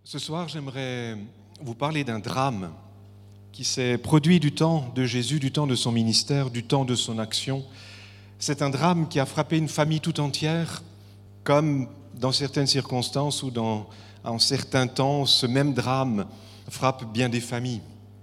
Ce soir, j'aimerais vous parler d'un drame qui s'est produit du temps de Jésus, du temps de son ministère, du temps de son action. C'est un drame qui a frappé une famille tout entière, comme dans certaines circonstances ou en certains temps, ce même drame frappe bien des familles.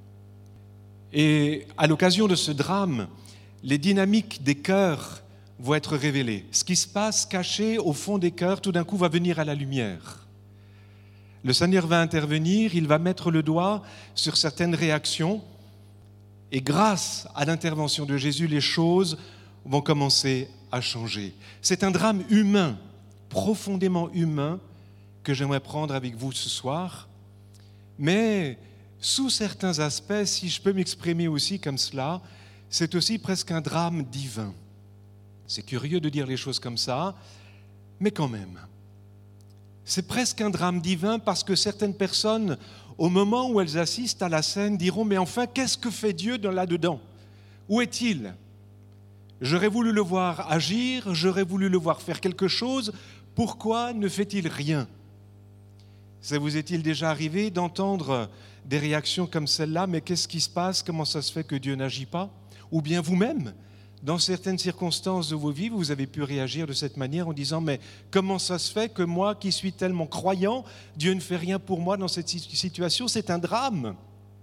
Et à l'occasion de ce drame, les dynamiques des cœurs vont être révélées. Ce qui se passe caché au fond des cœurs, tout d'un coup, va venir à la lumière. Le Seigneur va intervenir, il va mettre le doigt sur certaines réactions et grâce à l'intervention de Jésus, les choses vont commencer à changer. C'est un drame humain, profondément humain, que j'aimerais prendre avec vous ce soir, mais sous certains aspects, si je peux m'exprimer aussi comme cela, c'est aussi presque un drame divin. C'est curieux de dire les choses comme ça, mais quand même. C'est presque un drame divin parce que certaines personnes, au moment où elles assistent à la scène, diront « Mais enfin, qu'est-ce que fait Dieu là-dedans ? Où est-il ? J'aurais voulu le voir agir, j'aurais voulu le voir faire quelque chose. Pourquoi ne fait-il rien ?» Ça vous est-il déjà arrivé d'entendre des réactions comme celle-là ? Mais qu'est-ce qui se passe ? Comment ça se fait que Dieu n'agit pas ? Ou bien vous-même, dans certaines circonstances de vos vies, vous avez pu réagir de cette manière en disant « Mais comment ça se fait que moi, qui suis tellement croyant, Dieu ne fait rien pour moi dans cette situation ? C'est un drame !»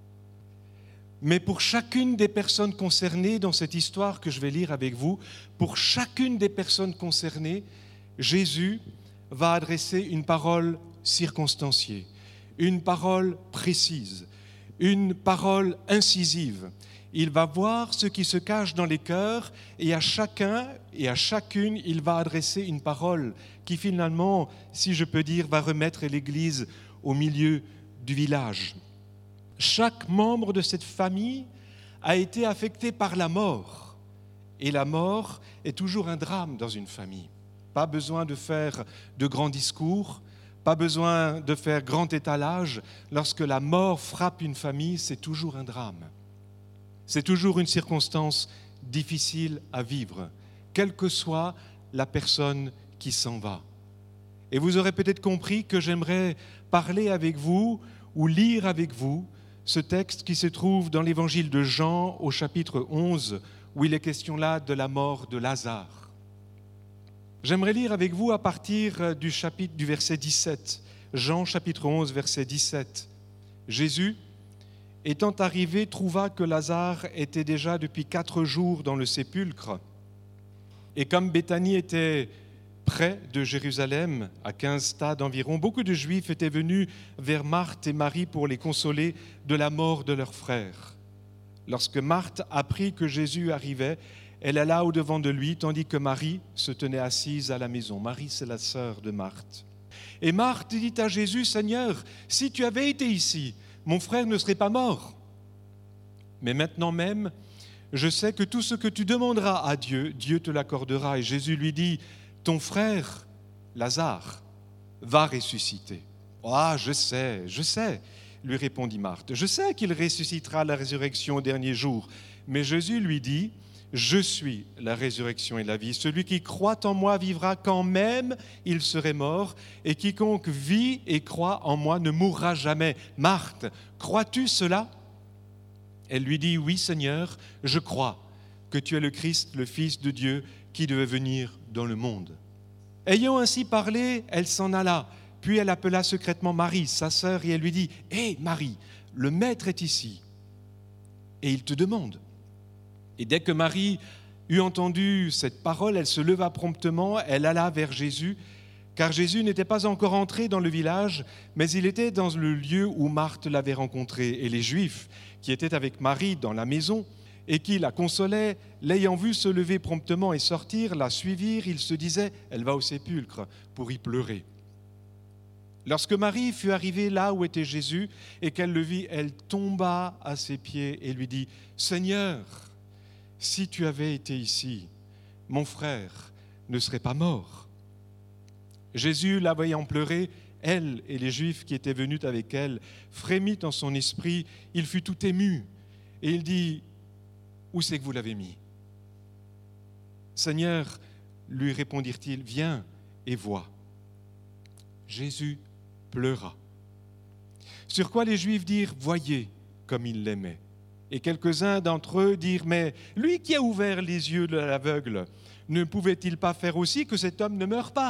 Mais pour chacune des personnes concernées dans cette histoire que je vais lire avec vous, pour chacune des personnes concernées, Jésus va adresser une parole circonstanciée, une parole précise, une parole incisive. Il va voir ce qui se cache dans les cœurs et à chacun et à chacune, il va adresser une parole qui finalement, si je peux dire, va remettre l'Église au milieu du village. Chaque membre de cette famille a été affecté par la mort. Et la mort est toujours un drame dans une famille. Pas besoin de faire de grands discours, pas besoin de faire grand étalage. Lorsque la mort frappe une famille, c'est toujours un drame. C'est toujours une circonstance difficile à vivre, quelle que soit la personne qui s'en va. Et vous aurez peut-être compris que j'aimerais parler avec vous ou lire avec vous ce texte qui se trouve dans l'évangile de Jean au chapitre 11, où il est question là de la mort de Lazare. J'aimerais lire avec vous à partir du verset 17. Jean chapitre 11, verset 17. Jésus, étant arrivé, trouva que Lazare était déjà depuis 4 jours dans le sépulcre. Et comme Béthanie était près de Jérusalem, à 15 stades environ, beaucoup de Juifs étaient venus vers Marthe et Marie pour les consoler de la mort de leur frère. Lorsque Marthe apprit que Jésus arrivait, elle alla au-devant de lui, tandis que Marie se tenait assise à la maison. Marie, c'est la sœur de Marthe. Et Marthe dit à Jésus, « Seigneur, si tu avais été ici, mon frère ne serait pas mort. Mais maintenant même, je sais que tout ce que tu demanderas à Dieu, Dieu te l'accordera. » Et Jésus lui dit, « Ton frère, Lazare, va ressusciter. »« Ah, je sais, lui répondit Marthe. « Je sais qu'il ressuscitera à la résurrection au dernier jour. » Mais Jésus lui dit, « Je suis la résurrection et la vie. Celui qui croit en moi vivra quand même il serait mort. Et quiconque vit et croit en moi ne mourra jamais. » Marthe, crois-tu cela ? Elle lui dit, « Oui, Seigneur, je crois que tu es le Christ, le Fils de Dieu, qui devait venir dans le monde. » Ayant ainsi parlé, elle s'en alla. Puis elle appela secrètement Marie, sa sœur, et elle lui dit, « Hé, Marie, le Maître est ici, et il te demande. » Et dès que Marie eut entendu cette parole, elle se leva promptement, elle alla vers Jésus, car Jésus n'était pas encore entré dans le village, mais il était dans le lieu où Marthe l'avait rencontré. Et les Juifs qui étaient avec Marie dans la maison et qui la consolaient, l'ayant vue se lever promptement et sortir, la suivirent, ils se disaient, elle va au sépulcre pour y pleurer. Lorsque Marie fut arrivée là où était Jésus et qu'elle le vit, elle tomba à ses pieds et lui dit, « Seigneur, si tu avais été ici, mon frère ne serait pas mort. » Jésus, la voyant pleurer, elle et les Juifs qui étaient venus avec elle, frémit en son esprit, il fut tout ému et il dit, « Où c'est que vous l'avez mis ? » « Seigneur, lui répondirent-ils, viens et vois. » Jésus pleura. Sur quoi les Juifs dirent « Voyez comme il l'aimait ». Et quelques-uns d'entre eux dirent « Mais lui qui a ouvert les yeux de l'aveugle, ne pouvait-il pas faire aussi que cet homme ne meure pas ?»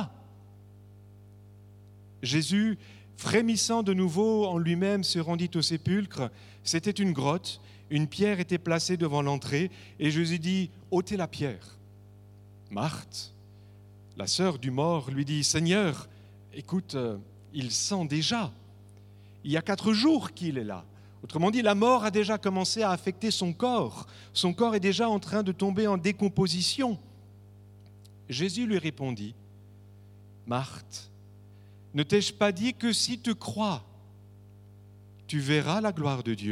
Jésus, frémissant de nouveau en lui-même, se rendit au sépulcre. C'était une grotte, une pierre était placée devant l'entrée, et Jésus dit « ôtez la pierre ». Marthe, la sœur du mort, lui dit « Seigneur, écoute, il sent déjà. Il y a 4 jours qu'il est là. Autrement dit, la mort a déjà commencé à affecter son corps. Son corps est déjà en train de tomber en décomposition. » Jésus lui répondit « Marthe, ne t'ai-je pas dit que si tu crois, tu verras la gloire de Dieu ?»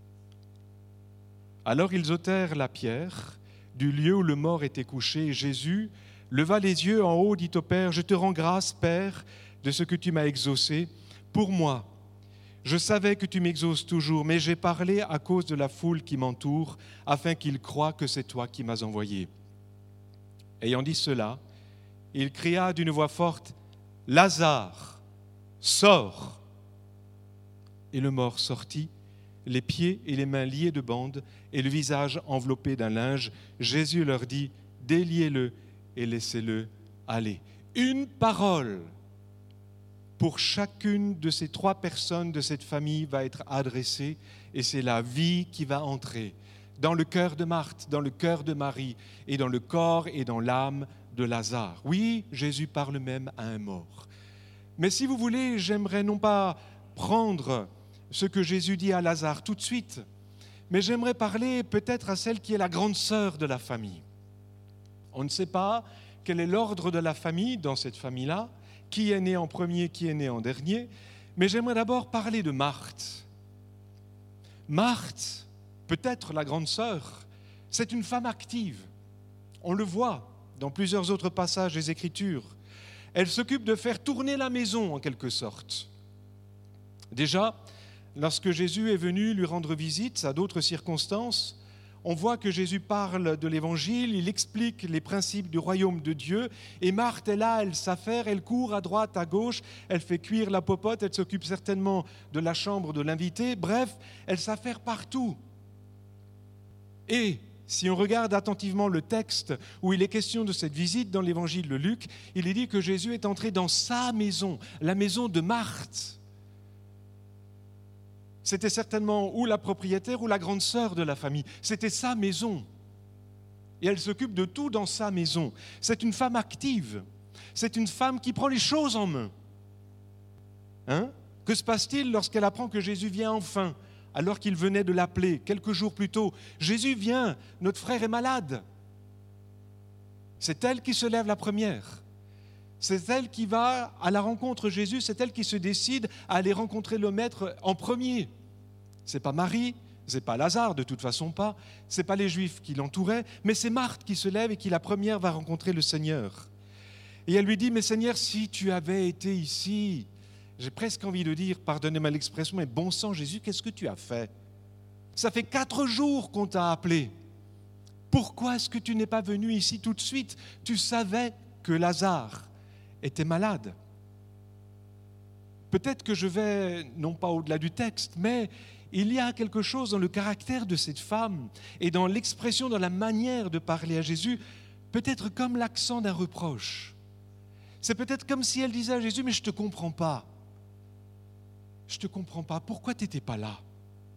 Alors ils ôtèrent la pierre du lieu où le mort était couché, et Jésus leva les yeux en haut, dit au Père, « Je te rends grâce, Père, de ce que tu m'as exaucé. Pour moi, je savais que tu m'exauces toujours, mais j'ai parlé à cause de la foule qui m'entoure, afin qu'ils croient que c'est toi qui m'as envoyé. » Ayant dit cela, il cria d'une voix forte, « Lazare, sors !» Et le mort sortit, les pieds et les mains liés de bandes et le visage enveloppé d'un linge. Jésus leur dit, « Déliez-le et laissez-le aller. » Une parole pour chacune de ces 3 personnes de cette famille va être adressée, et c'est la vie qui va entrer dans le cœur de Marthe, dans le cœur de Marie, et dans le corps et dans l'âme de Lazare. Oui, Jésus parle même à un mort. Mais si vous voulez, j'aimerais non pas prendre ce que Jésus dit à Lazare tout de suite, mais j'aimerais parler peut-être à celle qui est la grande sœur de la famille. On ne sait pas quel est l'ordre de la famille dans cette famille-là, qui est né en premier, qui est né en dernier, mais j'aimerais d'abord parler de Marthe. Marthe, peut-être la grande sœur, c'est une femme active. On le voit dans plusieurs autres passages des Écritures. Elle s'occupe de faire tourner la maison en quelque sorte. Déjà, lorsque Jésus est venu lui rendre visite à d'autres circonstances, on voit que Jésus parle de l'Évangile, il explique les principes du royaume de Dieu, et Marthe est là, elle s'affaire, elle court à droite, à gauche, elle fait cuire la popote, elle s'occupe certainement de la chambre de l'invité, bref, elle s'affaire partout. Et si on regarde attentivement le texte où il est question de cette visite dans l'Évangile de Luc, il est dit que Jésus est entré dans sa maison, la maison de Marthe. C'était certainement ou la propriétaire ou la grande sœur de la famille. C'était sa maison. Et elle s'occupe de tout dans sa maison. C'est une femme active. C'est une femme qui prend les choses en main. Que se passe-t-il lorsqu'elle apprend que Jésus vient enfin, alors qu'il venait de l'appeler quelques jours plus tôt? Jésus vient, notre frère est malade. C'est elle qui se lève la première. C'est elle qui va à la rencontre de Jésus, c'est elle qui se décide à aller rencontrer le Maître en premier. Ce n'est pas Marie, ce n'est pas Lazare, de toute façon pas, ce n'est pas les Juifs qui l'entouraient, mais c'est Marthe qui se lève et qui la première va rencontrer le Seigneur. Et elle lui dit, mais Seigneur, si tu avais été ici, j'ai presque envie de dire, pardonnez-moi l'expression, mais bon sang Jésus, qu'est-ce que tu as fait? Ça fait 4 jours qu'on t'a appelé. Pourquoi est-ce que tu n'es pas venu ici tout de suite? Tu savais que Lazare était malade. Peut-être que je vais, non pas au-delà du texte, mais il y a quelque chose dans le caractère de cette femme et dans l'expression, dans la manière de parler à Jésus, peut-être comme l'accent d'un reproche. C'est peut-être comme si elle disait à Jésus, mais je ne te comprends pas. Je ne te comprends pas. Pourquoi tu n'étais pas là?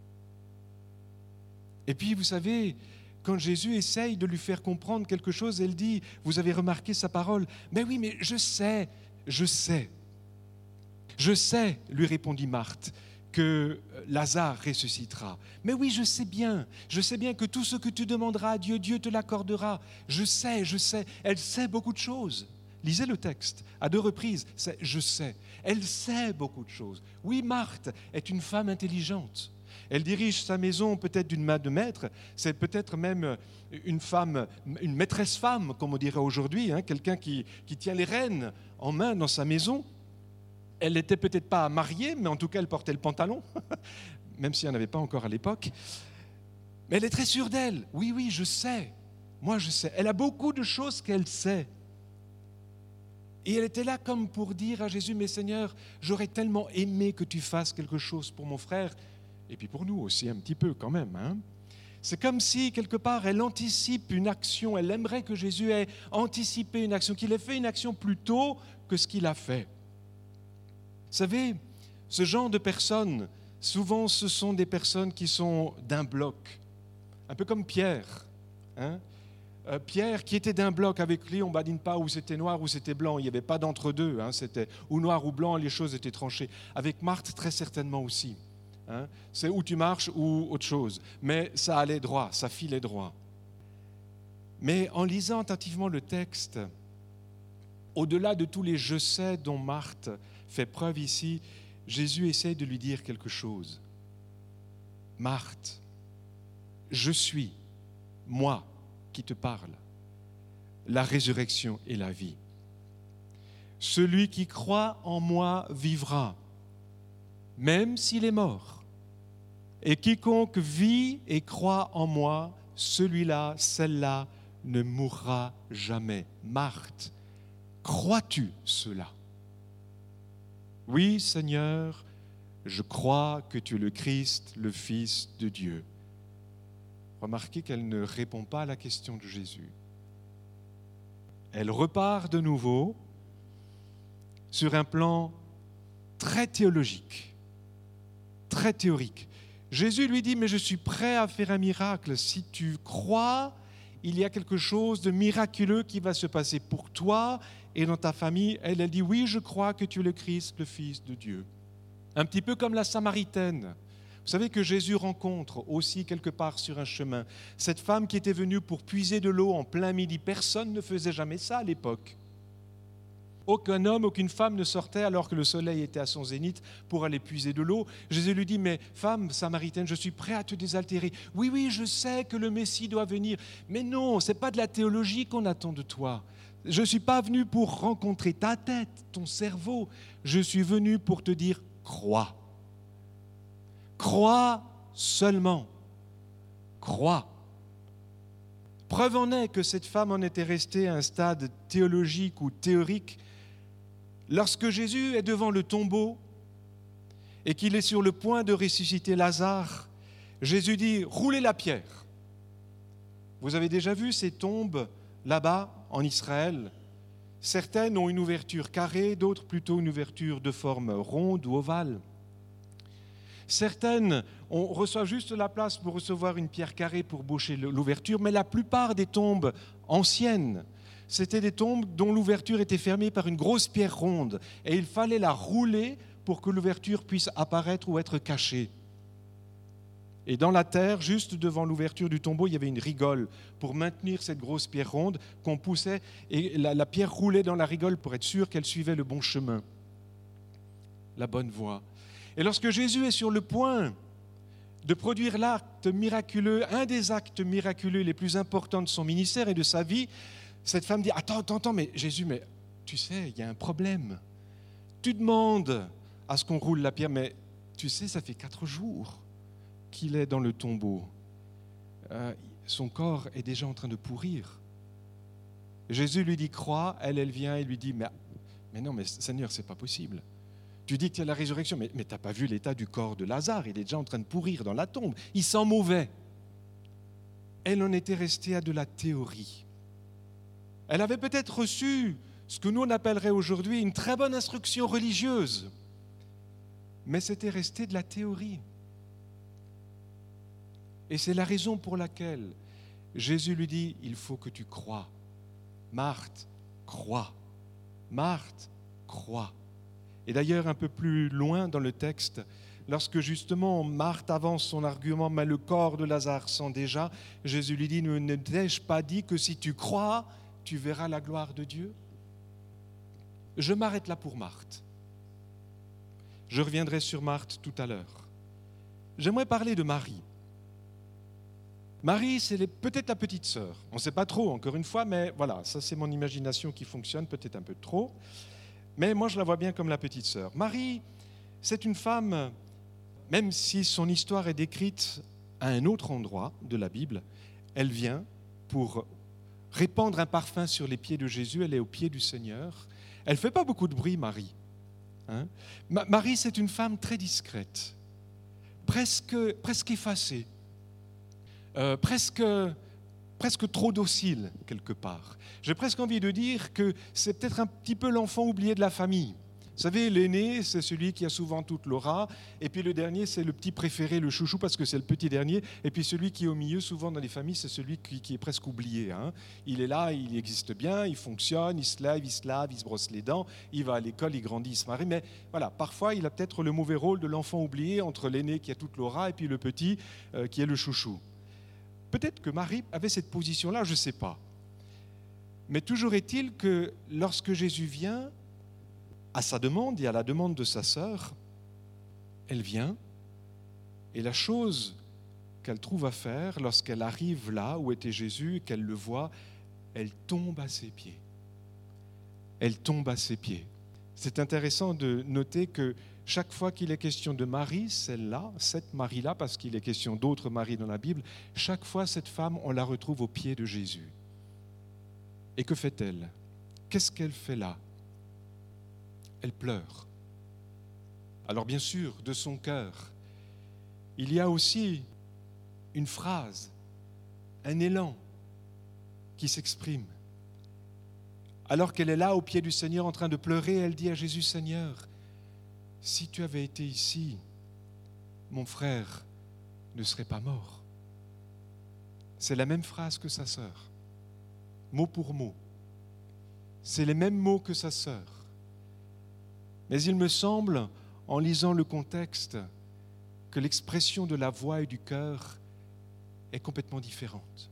Et puis, vous savez, quand Jésus essaye de lui faire comprendre quelque chose, elle dit, vous avez remarqué sa parole, mais oui, mais je sais, lui répondit Marthe, que Lazare ressuscitera. Mais oui, je sais bien que tout ce que tu demanderas à Dieu, Dieu te l'accordera. Je sais, elle sait beaucoup de choses. Lisez le texte à 2 reprises, c'est « je sais ». Elle sait beaucoup de choses. Oui, Marthe est une femme intelligente. Elle dirige sa maison peut-être d'une main de maître, c'est peut-être même une femme, une maîtresse femme, comme on dirait aujourd'hui, quelqu'un qui tient les rênes en main dans sa maison. Elle n'était peut-être pas mariée, mais en tout cas elle portait le pantalon, même s'il n'y en avait pas encore à l'époque. Mais elle est très sûre d'elle. Oui, je sais. Moi je sais. Elle a beaucoup de choses qu'elle sait. Et elle était là comme pour dire à Jésus, mais Seigneur, j'aurais tellement aimé que tu fasses quelque chose pour mon frère, et puis pour nous aussi un petit peu quand même. C'est comme si, quelque part, elle anticipe une action, elle aimerait que Jésus ait anticipé une action, qu'il ait fait une action plus tôt que ce qu'il a fait. Vous savez, ce genre de personnes, souvent ce sont des personnes qui sont d'un bloc, un peu comme Pierre. Pierre qui était d'un bloc, avec lui on ne badine pas où c'était noir ou c'était blanc, il n'y avait pas d'entre-deux, c'était ou noir ou blanc, les choses étaient tranchées. Avec Marthe très certainement aussi, c'est où tu marches ou autre chose, mais ça allait droit, ça filait droit. Mais en lisant attentivement le texte, au-delà de tous les je sais dont Marthe fait preuve ici, Jésus essaie de lui dire quelque chose. Marthe, je suis, moi, qui te parle, la résurrection et la vie. Celui qui croit en moi vivra, même s'il est mort. Et quiconque vit et croit en moi, celui-là, celle-là, ne mourra jamais. Marthe, crois-tu cela? Oui, Seigneur, je crois que tu es le Christ, le Fils de Dieu. Remarquez qu'elle ne répond pas à la question de Jésus. Elle repart de nouveau sur un plan très théologique, très théorique. Jésus lui dit, mais je suis prêt à faire un miracle. Si tu crois, il y a quelque chose de miraculeux qui va se passer pour toi et dans ta famille. Elle dit, oui, je crois que tu es le Christ, le Fils de Dieu. Un petit peu comme la Samaritaine. Vous savez que Jésus rencontre aussi quelque part sur un chemin cette femme qui était venue pour puiser de l'eau en plein midi. Personne ne faisait jamais ça à l'époque. Aucun homme, aucune femme ne sortait alors que le soleil était à son zénith pour aller puiser de l'eau. Jésus lui dit, mais femme samaritaine, je suis prêt à te désaltérer. Oui, oui, je sais que le Messie doit venir. Mais non, ce n'est pas de la théologie qu'on attend de toi. Je ne suis pas venu pour rencontrer ta tête, ton cerveau. Je suis venu pour te dire, crois. Crois seulement. Crois. Preuve en est que cette femme en était restée à un stade théologique ou théorique. Lorsque Jésus est devant le tombeau et qu'il est sur le point de ressusciter Lazare, Jésus dit « Roulez la pierre ». Vous avez déjà vu ces tombes là-bas en Israël? Certaines ont une ouverture carrée, d'autres plutôt une ouverture de forme ronde ou ovale. Certaines, on reçoit juste la place pour recevoir une pierre carrée pour boucher l'ouverture, mais la plupart des tombes anciennes, c'était des tombes dont l'ouverture était fermée par une grosse pierre ronde et il fallait la rouler pour que l'ouverture puisse apparaître ou être cachée. Et dans la terre, juste devant l'ouverture du tombeau, il y avait une rigole pour maintenir cette grosse pierre ronde qu'on poussait et la pierre roulait dans la rigole pour être sûr qu'elle suivait le bon chemin, la bonne voie. Et lorsque Jésus est sur le point de produire l'acte miraculeux, un des actes miraculeux les plus importants de son ministère et de sa vie, cette femme dit « Attends, mais Jésus, mais tu sais, il y a un problème. Tu demandes à ce qu'on roule la pierre, mais tu sais, ça fait 4 jours qu'il est dans le tombeau. Son corps est déjà en train de pourrir. » Jésus lui dit « Crois », elle vient et lui dit « Mais non, mais Seigneur, c'est pas possible. Tu dis qu'il y a la résurrection, mais tu n'as pas vu l'état du corps de Lazare, il est déjà en train de pourrir dans la tombe, il sent mauvais. » Elle en était restée à de la théorie. Elle avait peut-être reçu ce que nous on appellerait aujourd'hui une très bonne instruction religieuse, mais c'était resté de la théorie. Et c'est la raison pour laquelle Jésus lui dit, il faut que tu crois. Marthe, crois. Marthe, crois. Et d'ailleurs, un peu plus loin dans le texte, lorsque justement Marthe avance son argument, mais le corps de Lazare sent déjà, Jésus lui dit, ne t'ai-je pas dit que si tu crois, tu verras la gloire de Dieu? Je m'arrête là pour Marthe. Je reviendrai sur Marthe tout à l'heure. J'aimerais parler de Marie. Marie, c'est peut-être la petite sœur. On ne sait pas trop, encore une fois, mais voilà, ça c'est mon imagination qui fonctionne, peut-être un peu trop. Mais moi, je la vois bien comme la petite sœur. Marie, c'est une femme, même si son histoire est décrite à un autre endroit de la Bible, elle vient pour répandre un parfum sur les pieds de Jésus, elle est aux pieds du Seigneur. Elle ne fait pas beaucoup de bruit, Marie. Hein? Marie, c'est une femme très discrète, presque effacée, presque trop docile quelque part. J'ai presque envie de dire que c'est peut-être un petit peu l'enfant oublié de la famille. Vous savez, l'aîné, c'est celui qui a souvent toute l'aura, et puis le dernier, c'est le petit préféré, le chouchou, parce que c'est le petit dernier, et puis celui qui est au milieu, souvent dans les familles, c'est celui qui est presque oublié. Hein. Il est là, il existe bien, il fonctionne, il se lève, il se brosse les dents, il va à l'école, il grandit, il se marie, mais voilà, parfois il a peut-être le mauvais rôle de l'enfant oublié entre l'aîné qui a toute l'aura et puis le petit qui est le chouchou. Peut-être que Marie avait cette position-là, je ne sais pas. Mais toujours est-il que lorsque Jésus vient, à sa demande et à la demande de sa sœur, elle vient, et la chose qu'elle trouve à faire lorsqu'elle arrive là où était Jésus et qu'elle le voit, elle tombe à ses pieds. Elle tombe à ses pieds. C'est intéressant de noter que chaque fois qu'il est question de Marie, celle-là, cette Marie-là, parce qu'il est question d'autres Maries dans la Bible, chaque fois cette femme, on la retrouve aux pieds de Jésus. Et que fait-elle? Qu'est-ce qu'elle fait là? Elle pleure. Alors bien sûr, de son cœur, il y a aussi une phrase, un élan qui s'exprime. Alors qu'elle est là au pied du Seigneur en train de pleurer, elle dit à Jésus, Seigneur, si tu avais été ici, mon frère ne serait pas mort. C'est la même phrase que sa sœur, mot pour mot. C'est les mêmes mots que sa sœur. Mais il me semble, en lisant le contexte, que l'expression de la voix et du cœur est complètement différente.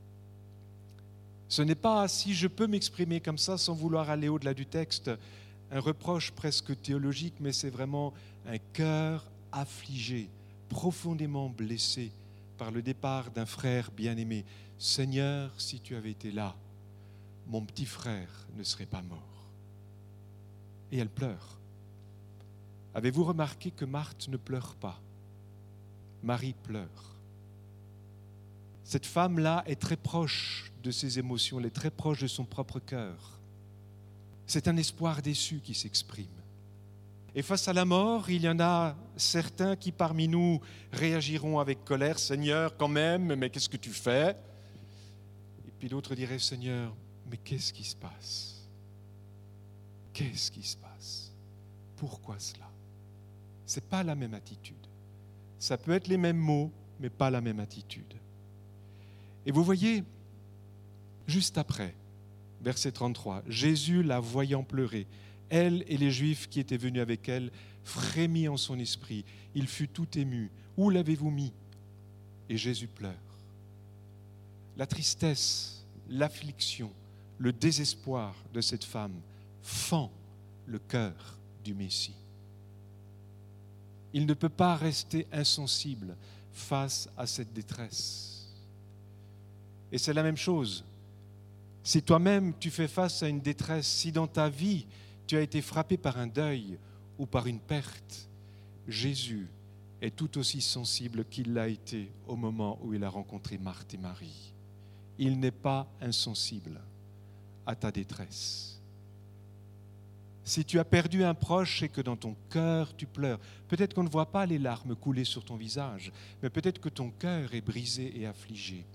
Ce n'est pas, si je peux m'exprimer comme ça sans vouloir aller au-delà du texte, un reproche presque théologique, mais c'est vraiment un cœur affligé, profondément blessé par le départ d'un frère bien-aimé. Seigneur, si tu avais été là, mon petit frère ne serait pas mort. Et elle pleure. Avez-vous remarqué que Marthe ne pleure pas? Marie pleure. Cette femme-là est très proche de ses émotions, elle est très proche de son propre cœur. C'est un espoir déçu qui s'exprime. Et face à la mort, il y en a certains qui parmi nous réagiront avec colère, Seigneur, quand même, mais qu'est-ce que tu fais? Et puis d'autres diraient, Seigneur, mais qu'est-ce qui se passe? Qu'est-ce qui se passe? Pourquoi cela? Ce n'est pas la même attitude. Ça peut être les mêmes mots, mais pas la même attitude. Et vous voyez, juste après, verset 33, Jésus la voyant pleurer, elle et les Juifs qui étaient venus avec elle, frémit en son esprit. Il fut tout ému. Où l'avez-vous mis? Et Jésus pleure. La tristesse, l'affliction, le désespoir de cette femme fend le cœur du Messie. Il ne peut pas rester insensible face à cette détresse. Et c'est la même chose. Si toi-même tu fais face à une détresse, si dans ta vie tu as été frappé par un deuil ou par une perte, Jésus est tout aussi sensible qu'il l'a été au moment où il a rencontré Marthe et Marie. Il n'est pas insensible à ta détresse. Si tu as perdu un proche et que dans ton cœur tu pleures, peut-être qu'on ne voit pas les larmes couler sur ton visage, mais peut-être que ton cœur est brisé et affligé.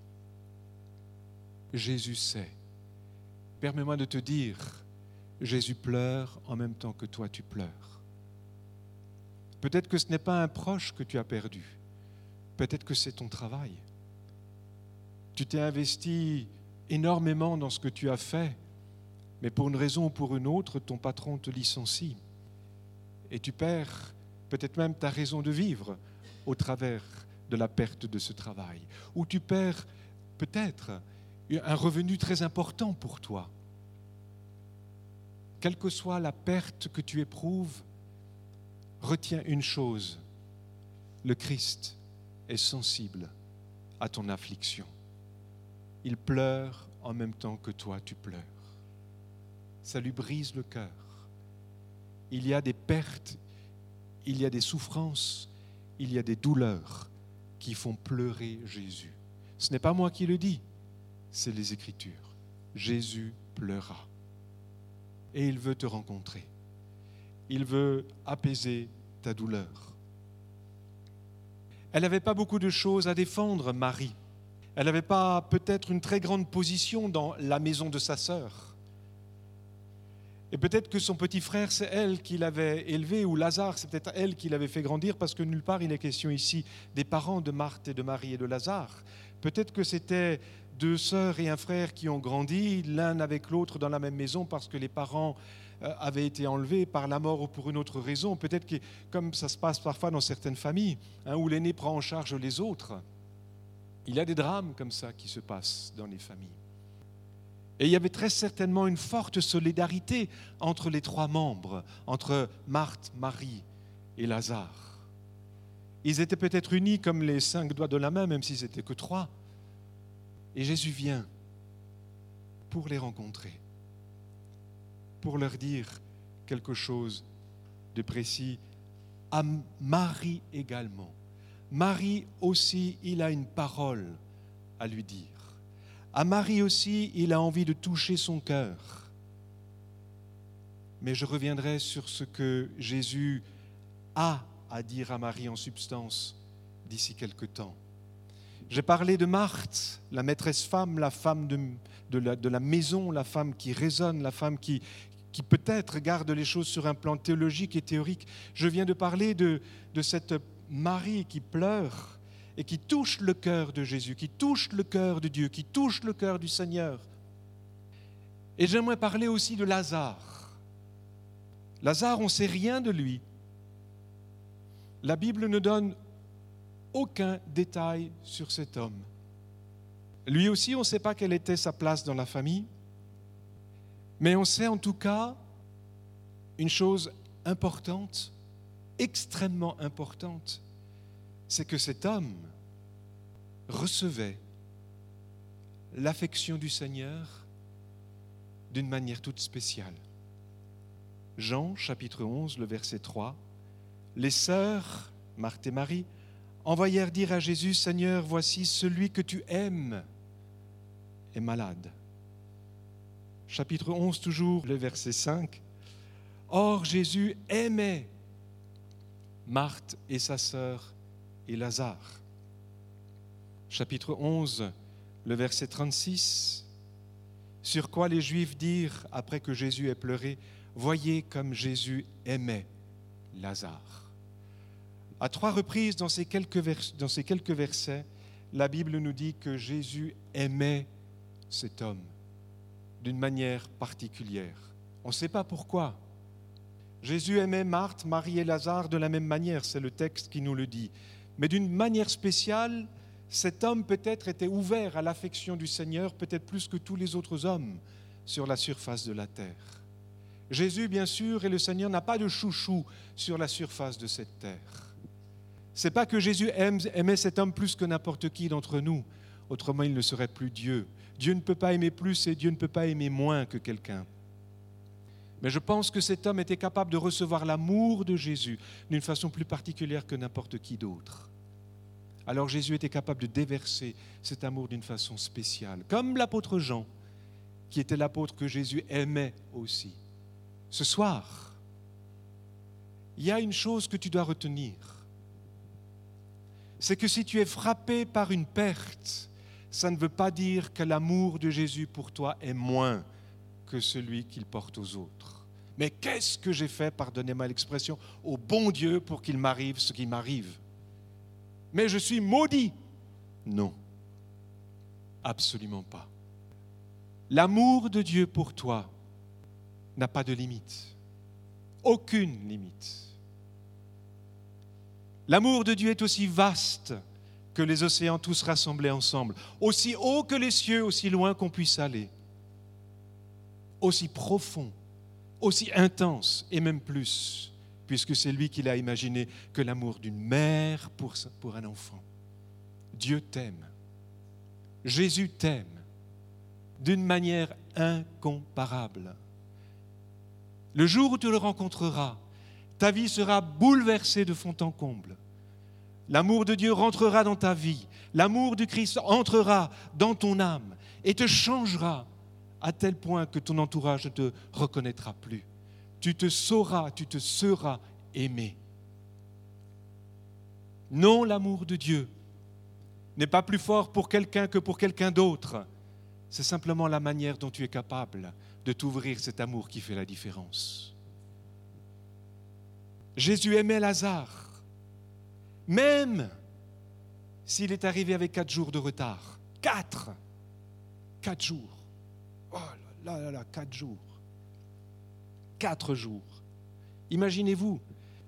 Jésus sait. Permets-moi de te dire, Jésus pleure en même temps que toi tu pleures. Peut-être que ce n'est pas un proche que tu as perdu, peut-être que c'est ton travail. Tu t'es investi énormément dans ce que tu as fait, mais pour une raison ou pour une autre, ton patron te licencie. Et tu perds peut-être même ta raison de vivre au travers de la perte de ce travail. Ou tu perds peut-être un revenu très important pour toi. Quelle que soit la perte que tu éprouves, retiens une chose, le Christ est sensible à ton affliction. Il pleure en même temps que toi tu pleures. Ça lui brise le cœur. Il y a des pertes, il y a des souffrances, il y a des douleurs qui font pleurer Jésus. Ce n'est pas moi qui le dis, c'est les Écritures. Jésus pleura. et il veut te rencontrer. Il veut apaiser ta douleur. Elle n'avait pas beaucoup de choses à défendre, Marie. Elle n'avait pas peut-être une très grande position dans la maison de sa sœur. Et peut-être que son petit frère, c'est elle qui l'avait élevé, ou Lazare, c'est peut-être elle qui l'avait fait grandir, parce que nulle part il est question ici des parents de Marthe et de Marie et de Lazare. Peut-être que c'était deux sœurs et un frère qui ont grandi, l'un avec l'autre dans la même maison, parce que les parents avaient été enlevés par la mort ou pour une autre raison. Peut-être que, comme ça se passe parfois dans certaines familles, où l'aîné prend en charge les autres. Il y a des drames comme ça qui se passent dans les familles. Et il y avait très certainement une forte solidarité entre les trois membres, entre Marthe, Marie et Lazare. Ils étaient peut-être unis comme les 5 doigts de la main, même si ce n'étaient que 3. Et Jésus vient pour les rencontrer, pour leur dire quelque chose de précis, à Marie également. Marie aussi, il a une parole à lui dire. À Marie aussi, il a envie de toucher son cœur. Mais je reviendrai sur ce que Jésus a à dire à Marie en substance d'ici quelque temps. J'ai parlé de Marthe, la maîtresse femme, la femme de la maison, la femme qui raisonne, la femme qui peut-être garde les choses sur un plan théologique et théorique. Je viens de parler de cette Marie qui pleure et qui touche le cœur de Jésus, qui touche le cœur de Dieu, qui touche le cœur du Seigneur. Et j'aimerais parler aussi de Lazare. Lazare, on ne sait rien de lui. La Bible ne donne aucun détail sur cet homme. Lui aussi, on ne sait pas quelle était sa place dans la famille, mais on sait en tout cas une chose importante, extrêmement importante, c'est que cet homme recevait l'affection du Seigneur d'une manière toute spéciale. Jean, chapitre 11, le verset 3, les sœurs, Marthe et Marie, envoyèrent dire à Jésus, « Seigneur, voici celui que tu aimes est malade. » Chapitre 11, toujours le verset 5. Or, Jésus aimait Marthe et sa sœur et Lazare. Chapitre 11, le verset 36. Sur quoi les Juifs dirent, après que Jésus ait pleuré, « Voyez comme Jésus aimait Lazare. » À 3 reprises dans ces quelques versets, la Bible nous dit que Jésus aimait cet homme d'une manière particulière. On ne sait pas pourquoi. Jésus aimait Marthe, Marie et Lazare de la même manière, c'est le texte qui nous le dit. Mais d'une manière spéciale, cet homme peut-être était ouvert à l'affection du Seigneur, peut-être plus que tous les autres hommes sur la surface de la terre. Jésus, bien sûr, et le Seigneur n'a pas de chouchou sur la surface de cette terre. Ce n'est pas que Jésus aimait cet homme plus que n'importe qui d'entre nous, autrement il ne serait plus Dieu. Dieu ne peut pas aimer plus et Dieu ne peut pas aimer moins que quelqu'un. Mais je pense que cet homme était capable de recevoir l'amour de Jésus d'une façon plus particulière que n'importe qui d'autre. Alors Jésus était capable de déverser cet amour d'une façon spéciale, comme l'apôtre Jean, qui était l'apôtre que Jésus aimait aussi. Ce soir, il y a une chose que tu dois retenir. C'est que si tu es frappé par une perte, ça ne veut pas dire que l'amour de Jésus pour toi est moins que celui qu'il porte aux autres. Mais qu'est-ce que j'ai fait, pardonnez-moi l'expression, au bon Dieu pour qu'il m'arrive ce qui m'arrive? Mais je suis maudit. Non, absolument pas. L'amour de Dieu pour toi n'a pas de limite, aucune limite. L'amour de Dieu est aussi vaste que les océans tous rassemblés ensemble, aussi haut que les cieux, aussi loin qu'on puisse aller, aussi profond, aussi intense et même plus, puisque c'est lui qui l'a imaginé, que l'amour d'une mère pour un enfant. Dieu t'aime, Jésus t'aime d'une manière incomparable. Le jour où tu le rencontreras, ta vie sera bouleversée de fond en comble. L'amour de Dieu rentrera dans ta vie. L'amour du Christ entrera dans ton âme et te changera à tel point que ton entourage ne te reconnaîtra plus. Tu te seras aimé. Non, l'amour de Dieu n'est pas plus fort pour quelqu'un que pour quelqu'un d'autre. C'est simplement la manière dont tu es capable de t'ouvrir cet amour qui fait la différence. Jésus aimait Lazare, même s'il est arrivé avec 4 jours de retard. 4 jours. Oh là là, 4 jours. 4 jours. Imaginez-vous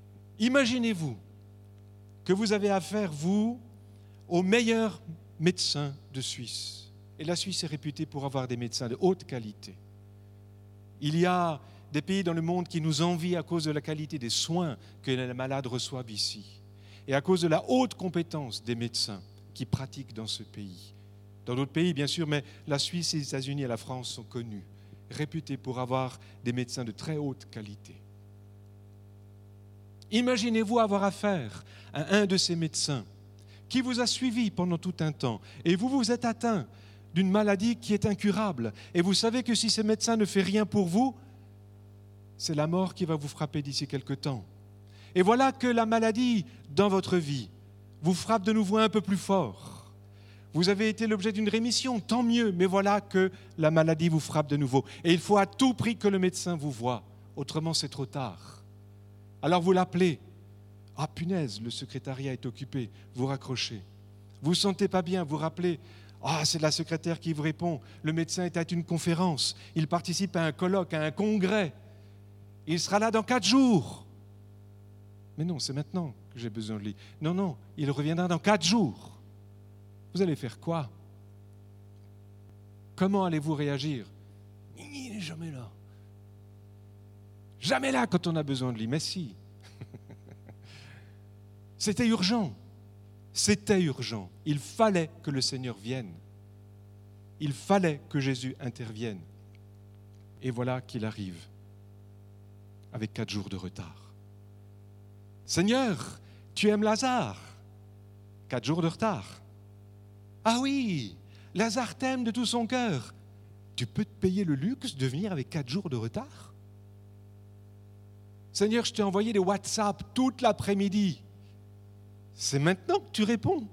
que vous avez affaire, vous, au meilleur médecin de Suisse. Et la Suisse est réputée pour avoir des médecins de haute qualité. Il y a des pays dans le monde qui nous envient à cause de la qualité des soins que les malades reçoivent ici. Et à cause de la haute compétence des médecins qui pratiquent dans ce pays. Dans d'autres pays, bien sûr, mais la Suisse, les États-Unis et la France sont connus, réputés pour avoir des médecins de très haute qualité. Imaginez-vous avoir affaire à un de ces médecins qui vous a suivi pendant tout un temps et vous vous êtes atteint d'une maladie qui est incurable et vous savez que si ce médecin ne fait rien pour vous, c'est la mort qui va vous frapper d'ici quelque temps. Et voilà que la maladie dans votre vie vous frappe de nouveau un peu plus fort. Vous avez été l'objet d'une rémission, tant mieux, mais voilà que la maladie vous frappe de nouveau. Et il faut à tout prix que le médecin vous voie, autrement c'est trop tard. Alors vous l'appelez. Ah punaise, le secrétariat est occupé. Vous raccrochez. Vous ne vous sentez pas bien, vous rappelez. Ah, c'est la secrétaire qui vous répond. Le médecin est à une conférence. Il participe à un colloque, à un congrès. Il sera là dans 4 jours. Mais non, c'est maintenant que j'ai besoin de lui. Non, il reviendra dans 4 jours. Vous allez faire quoi? Comment allez-vous réagir? Il n'est jamais là. Jamais là quand on a besoin de lui. Mais si. C'était urgent. C'était urgent. Il fallait que le Seigneur vienne. Il fallait que Jésus intervienne. Et voilà qu'il arrive avec 4 jours de retard. Seigneur, tu aimes Lazare. 4 jours de retard. Ah oui, Lazare t'aime de tout son cœur. Tu peux te payer le luxe de venir avec 4 jours de retard? Seigneur, je t'ai envoyé des WhatsApp toute l'après-midi. C'est maintenant que tu réponds.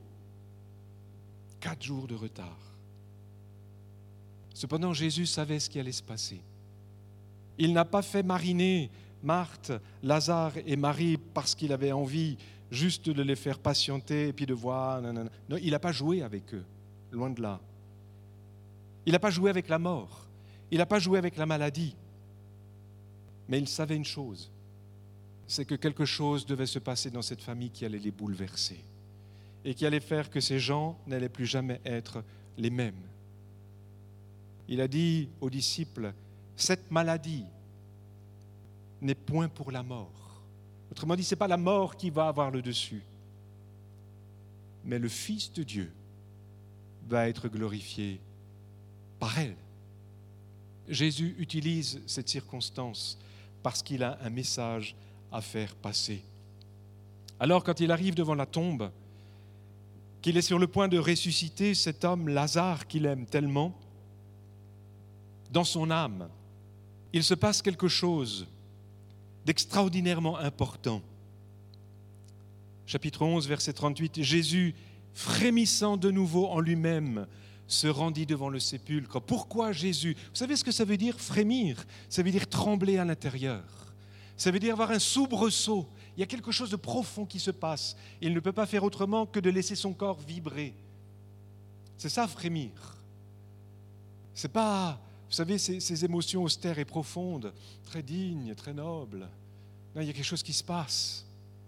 4 jours de retard. Cependant, Jésus savait ce qui allait se passer. Il n'a pas fait mariner Marthe, Lazare et Marie parce qu'il avait envie juste de les faire patienter et puis de voir. Non, il n'a pas joué avec eux, loin de là. Il n'a pas joué avec la mort. Il n'a pas joué avec la maladie. Mais il savait une chose, c'est que quelque chose devait se passer dans cette famille qui allait les bouleverser et qui allait faire que ces gens n'allaient plus jamais être les mêmes. Il a dit aux disciples, cette maladie n'est point pour la mort. Autrement dit, ce n'est pas la mort qui va avoir le dessus, mais le Fils de Dieu va être glorifié par elle. Jésus utilise cette circonstance parce qu'il a un message à faire passer. Alors, quand il arrive devant la tombe, qu'il est sur le point de ressusciter cet homme Lazare qu'il aime tellement, dans son âme, il se passe quelque chose d'extraordinairement important. Chapitre 11, verset 38, Jésus, frémissant de nouveau en lui-même, se rendit devant le sépulcre. Pourquoi Jésus? Vous savez ce que ça veut dire, frémir? Ça veut dire trembler à l'intérieur. Ça veut dire avoir un soubresaut. Il y a quelque chose de profond qui se passe. Il ne peut pas faire autrement que de laisser son corps vibrer. C'est ça, frémir. C'est pas, vous savez, ces émotions austères et profondes, très dignes, très nobles. Non, il y a quelque chose qui se passe.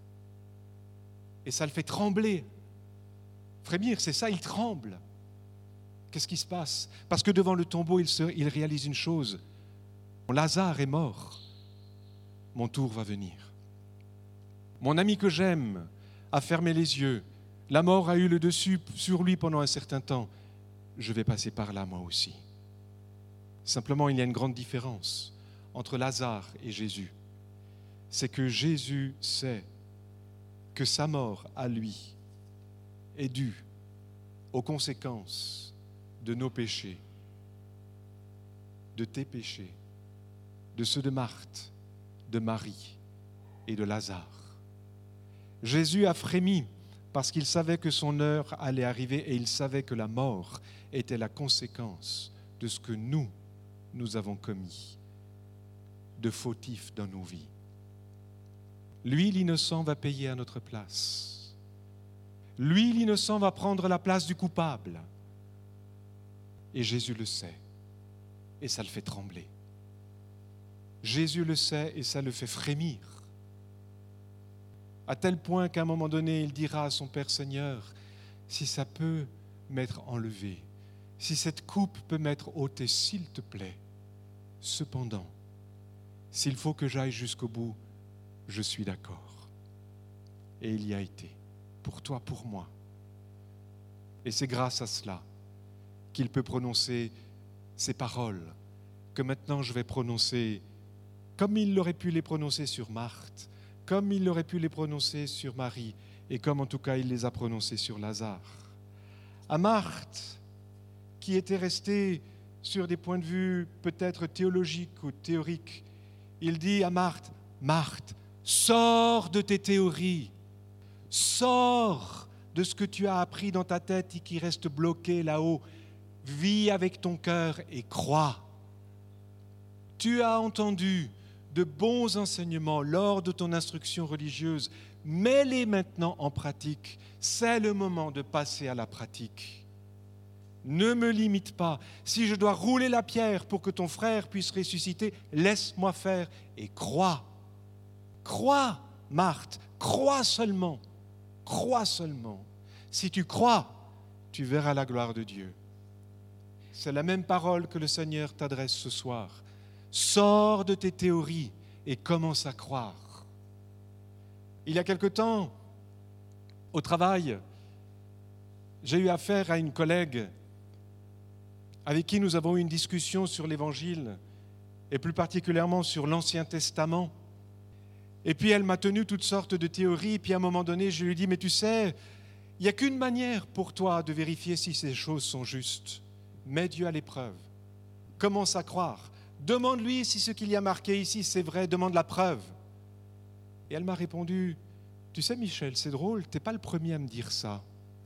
Et ça le fait trembler. Frémir, c'est ça, il tremble. Qu'est-ce qui se passe? Parce que devant le tombeau, il réalise une chose. Lazare est mort. Mon tour va venir. Mon ami que j'aime a fermé les yeux. La mort a eu le dessus sur lui pendant un certain temps. Je vais passer par là, moi aussi. Simplement, il y a une grande différence entre Lazare et Jésus. C'est que Jésus sait que sa mort à lui est due aux conséquences de nos péchés. de tes péchés, de ceux de Marthe, de Marie et de Lazare. Jésus a frémi parce qu'il savait que son heure allait arriver et il savait que la mort était la conséquence de ce que nous avons commis de fautifs dans nos vies. Lui, l'innocent, va payer à notre place. Lui, l'innocent, va prendre la place du coupable. Et Jésus le sait, et ça le fait trembler. Jésus le sait et ça le fait frémir. À tel point qu'à un moment donné, il dira à son Père Seigneur, si ça peut m'être enlevé, si cette coupe peut m'être ôtée, s'il te plaît, cependant, s'il faut que j'aille jusqu'au bout, je suis d'accord. Et il y a été, pour toi, pour moi. Et c'est grâce à cela qu'il peut prononcer ces paroles que maintenant je vais prononcer comme il aurait pu les prononcer sur Marthe, comme il aurait pu les prononcer sur Marie, et comme en tout cas il les a prononcés sur Lazare. À Marthe, qui était restée sur des points de vue peut-être théologiques ou théoriques, il dit à Marthe, Marthe, sors de tes théories, sors de ce que tu as appris dans ta tête et qui reste bloqué là-haut, vis avec ton cœur et crois. Tu as entendu de bons enseignements lors de ton instruction religieuse, mets-les maintenant en pratique, c'est le moment de passer à la pratique. Ne me limite pas. Si je dois rouler la pierre pour que ton frère puisse ressusciter, laisse-moi faire et crois. Crois, Marthe, crois seulement. Crois seulement. Si tu crois, tu verras la gloire de Dieu. C'est la même parole que le Seigneur t'adresse ce soir. Sors de tes théories et commence à croire. Il y a quelque temps, au travail, j'ai eu affaire à une collègue avec qui nous avons eu une discussion sur l'Évangile et plus particulièrement sur l'Ancien Testament. Et puis elle m'a tenu toutes sortes de théories, et puis à un moment donné, je lui ai dit, mais tu sais, il n'y a qu'une manière pour toi de vérifier si ces choses sont justes. Mets Dieu à l'épreuve. Commence à croire. Demande-lui si ce qu'il y a marqué ici, c'est vrai, demande la preuve. Et elle m'a répondu, tu sais Michel, c'est drôle, tu n'es pas le premier à me dire ça.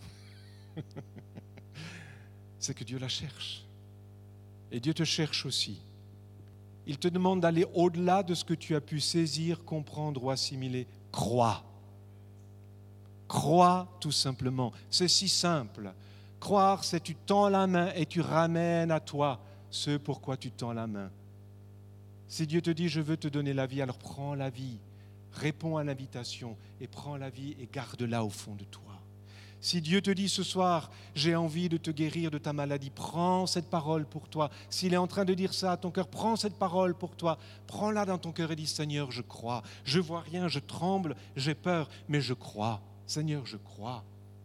C'est que Dieu la cherche. Et Dieu te cherche aussi. Il te demande d'aller au-delà de ce que tu as pu saisir, comprendre ou assimiler. Crois. Crois tout simplement. C'est si simple. Croire, c'est tu tends la main et tu ramènes à toi ce pourquoi tu tends la main. Si Dieu te dit, je veux te donner la vie, alors prends la vie. Réponds à l'invitation et prends la vie et garde-la au fond de toi. Si Dieu te dit ce soir, j'ai envie de te guérir de ta maladie, prends cette parole pour toi. S'il est en train de dire ça à ton cœur, prends cette parole pour toi. Prends-la dans ton cœur et dis, Seigneur, je crois. Je vois rien, je tremble, j'ai peur, mais je crois. Seigneur, je crois.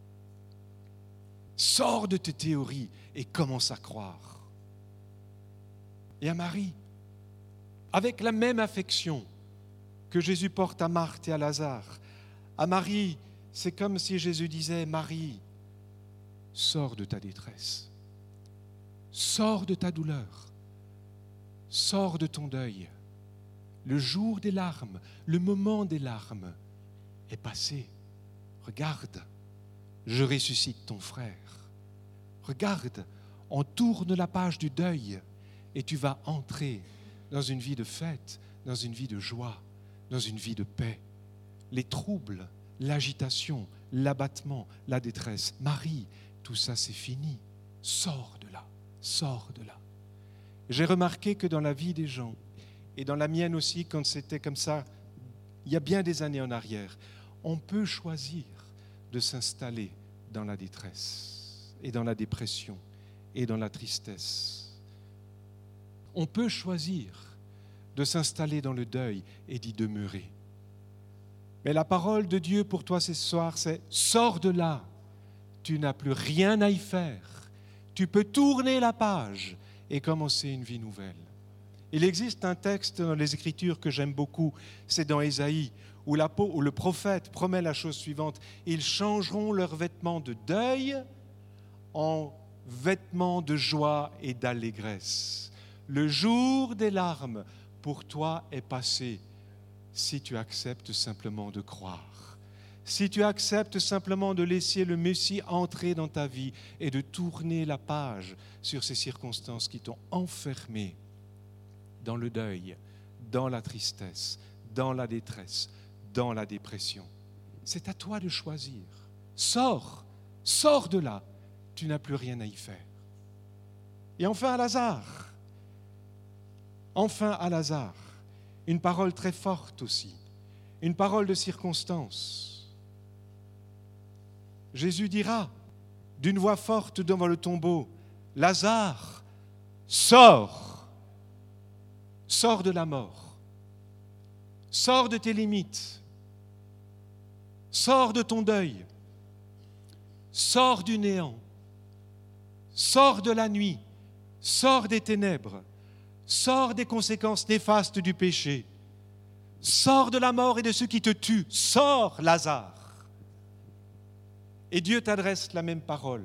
Sors de tes théories et commence à croire. Et à Marie, avec la même affection que Jésus porte à Marthe et à Lazare, à Marie, c'est comme si Jésus disait, Marie, sors de ta détresse, sors de ta douleur, sors de ton deuil. Le jour des larmes, le moment des larmes est passé. Regarde, je ressuscite ton frère. Regarde, on tourne la page du deuil et tu vas entrer dans une vie de fête, dans une vie de joie, dans une vie de paix. Les troubles, l'agitation, l'abattement, la détresse. Marie, tout ça c'est fini. Sors de là, sors de là. J'ai remarqué que dans la vie des gens, et dans la mienne aussi, quand c'était comme ça, il y a bien des années en arrière, on peut choisir de s'installer dans la détresse, et dans la dépression, et dans la tristesse. On peut choisir de s'installer dans le deuil et d'y demeurer. Mais la parole de Dieu pour toi ce soir, c'est « Sors de là, tu n'as plus rien à y faire. Tu peux tourner la page et commencer une vie nouvelle. » Il existe un texte dans les Écritures que j'aime beaucoup, c'est dans Ésaïe, où le prophète promet la chose suivante, « Ils changeront leurs vêtements de deuil en vêtements de joie et d'allégresse. Le jour des larmes pour toi est passé si tu acceptes simplement de croire. Si tu acceptes simplement de laisser le Messie entrer dans ta vie et de tourner la page sur ces circonstances qui t'ont enfermé dans le deuil, dans la tristesse, dans la détresse, dans la dépression. C'est à toi de choisir. Sors de là. Tu n'as plus rien à y faire. Et enfin à Lazare, une parole très forte aussi, une parole de circonstance. Jésus dira d'une voix forte devant le tombeau, Lazare, sors de la mort, sors de tes limites, sors de ton deuil, sors du néant, sors de la nuit, sors des ténèbres, sors des conséquences néfastes du péché, sors de la mort et de ceux qui te tuent, sors Lazare. Et Dieu t'adresse la même parole.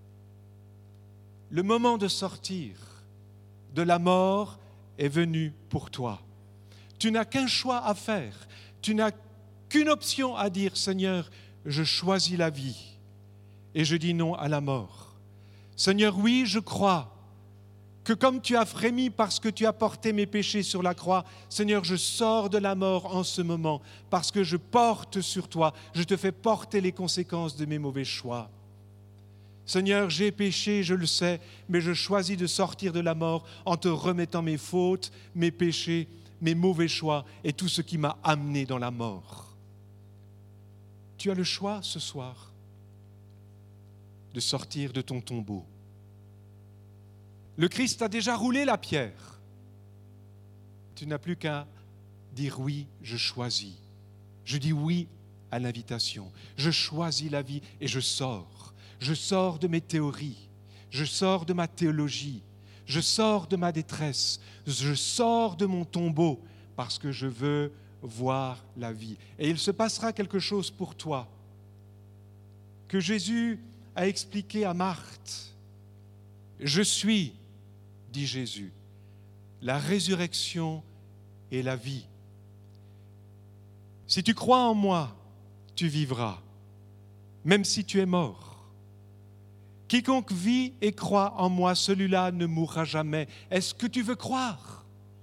Le moment de sortir de la mort est venu pour toi. Tu n'as qu'un choix à faire. Tu n'as qu'une option à dire, Seigneur, je choisis la vie et je dis non à la mort. Seigneur, oui, je crois que comme tu as frémi parce que tu as porté mes péchés sur la croix, Seigneur, je sors de la mort en ce moment parce que je porte sur toi, je te fais porter les conséquences de mes mauvais choix. Seigneur, j'ai péché, je le sais, mais je choisis de sortir de la mort en te remettant mes fautes, mes péchés, mes mauvais choix et tout ce qui m'a amené dans la mort. Tu as le choix ce soir de sortir de ton tombeau. Le Christ a déjà roulé la pierre. Tu n'as plus qu'à dire oui, je choisis. Je dis oui à l'invitation. Je choisis la vie et je sors. Je sors de mes théories. Je sors de ma théologie. Je sors de ma détresse. Je sors de mon tombeau parce que je veux voir la vie. Et il se passera quelque chose pour toi que Jésus a expliqué à Marthe. Je suis, dit Jésus, la résurrection et la vie. Si tu crois en moi, tu vivras, même si tu es mort. Quiconque vit et croit en moi, celui-là ne mourra jamais. Est-ce que tu veux croire?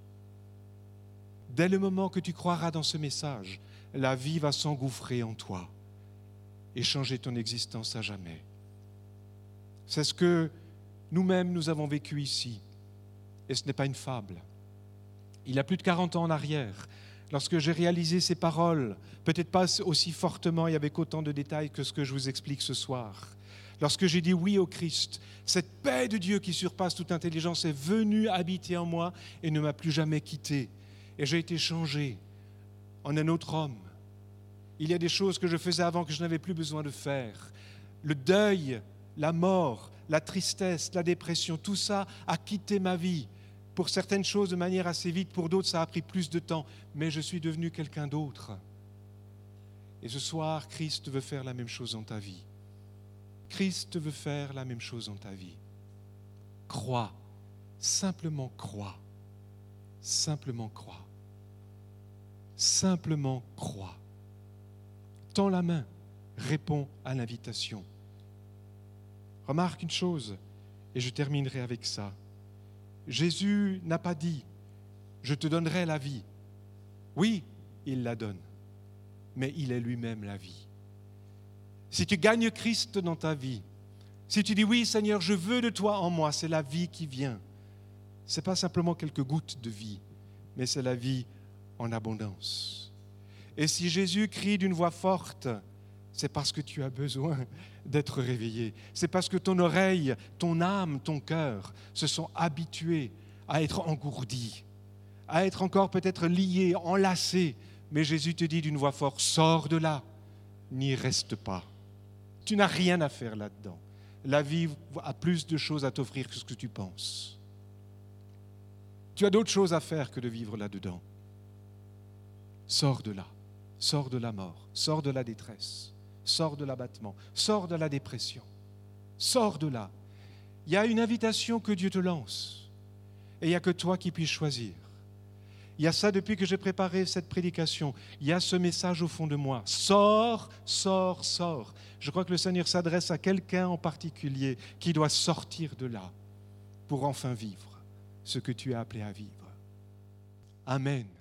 Dès le moment que tu croiras dans ce message, la vie va s'engouffrer en toi et changer ton existence à jamais. C'est ce que nous-mêmes, nous avons vécu ici. Et ce n'est pas une fable. Il y a plus de 40 ans en arrière, lorsque j'ai réalisé ces paroles, peut-être pas aussi fortement et avec autant de détails que ce que je vous explique ce soir, lorsque j'ai dit oui au Christ, cette paix de Dieu qui surpasse toute intelligence est venue habiter en moi et ne m'a plus jamais quitté. Et j'ai été changé en un autre homme. Il y a des choses que je faisais avant que je n'avais plus besoin de faire. Le deuil, la mort, la tristesse, la dépression, tout ça a quitté ma vie. Pour certaines choses de manière assez vite, pour d'autres ça a pris plus de temps, mais je suis devenu quelqu'un d'autre. Et ce soir, Christ veut faire la même chose dans ta vie. Christ veut faire la même chose dans ta vie. Crois, simplement crois, simplement crois, simplement crois. Tends la main, réponds à l'invitation. Remarque une chose, et je terminerai avec ça. Jésus n'a pas dit « je te donnerai la vie ». Oui, il la donne, mais il est lui-même la vie. Si tu gagnes Christ dans ta vie, si tu dis « oui Seigneur, je veux de toi en moi », c'est la vie qui vient. Ce n'est pas simplement quelques gouttes de vie, mais c'est la vie en abondance. Et si Jésus crie d'une voix forte, c'est parce que tu as besoin d'être réveillé. C'est parce que ton oreille, ton âme, ton cœur se sont habitués à être engourdis, à être encore peut-être liés, enlacés. Mais Jésus te dit d'une voix forte, sors de là, n'y reste pas. Tu n'as rien à faire là-dedans. La vie a plus de choses à t'offrir que ce que tu penses. Tu as d'autres choses à faire que de vivre là-dedans. Sors de là, sors de la mort, sors de la détresse. Sors de l'abattement, sors de la dépression, sors de là. Il y a une invitation que Dieu te lance. Et il n'y a que toi qui puisses choisir. Il y a ça depuis que j'ai préparé cette prédication. Il y a ce message au fond de moi. Sors, sors, sors. Je crois que le Seigneur s'adresse à quelqu'un en particulier qui doit sortir de là pour enfin vivre ce que tu es appelé à vivre. Amen.